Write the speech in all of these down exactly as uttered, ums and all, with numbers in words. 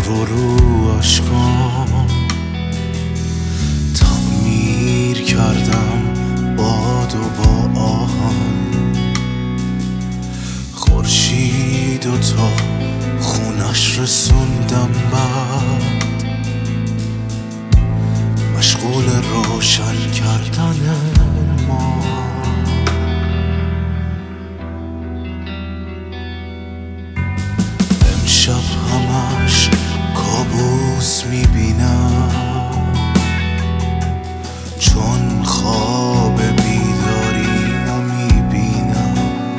رو رو اشکام تعمیر کردم باد و با آهن، خورشید و تا خونش رسوندم، بعد مشغول روشن کردن ما. امشب همش کابوس میبینم، چون خواب بیدارینو میبینم.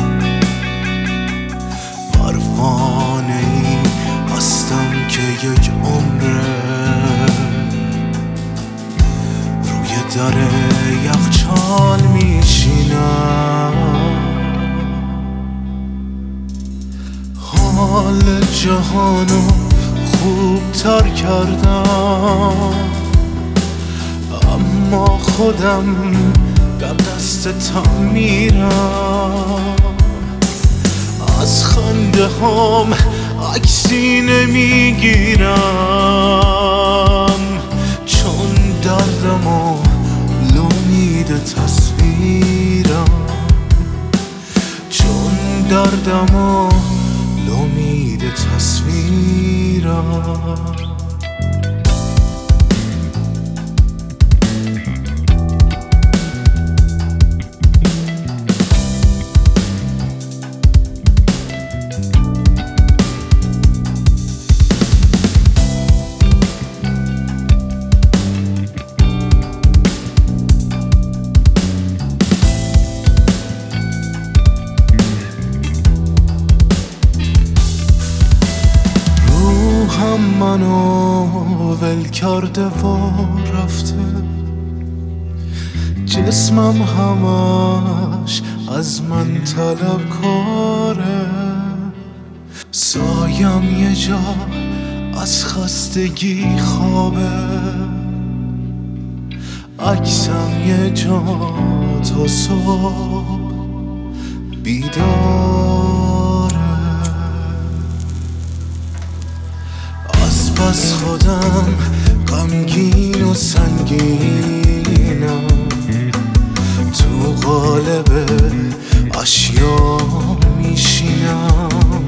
پروانه ای هستم که یک عمره روی در یخچال میشینم. حال جهانو خوب تر کردم، اما خودم در دست تعمیرم. از خنده هم عکسی نمیگیرم، چون دردمو لومید تصویرم. چون دردمو لومید تصویرم. هم منو ول کرده و رفته، جسمم همش از من طلب کاره. سایم یه جا از خستگی خوابه، عکسم یه جا تا صبح بیداره. پس خودم غمگین و سنگینم، تو قالب اشیا میشینم.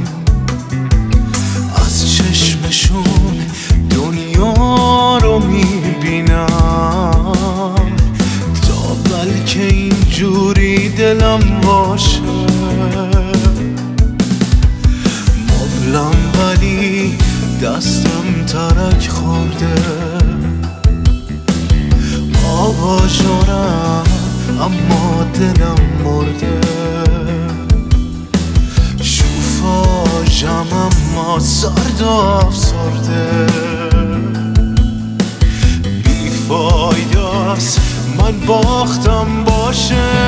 از چشمشون دنیا رو میبینم، تا بلکه اینجوری دلم باشه. مبلم ولی دستم ترک خورده، آباژورم اما دلم مرده. شوفاژم اما سرد و افسرده. بیفایداست من باختم باشه،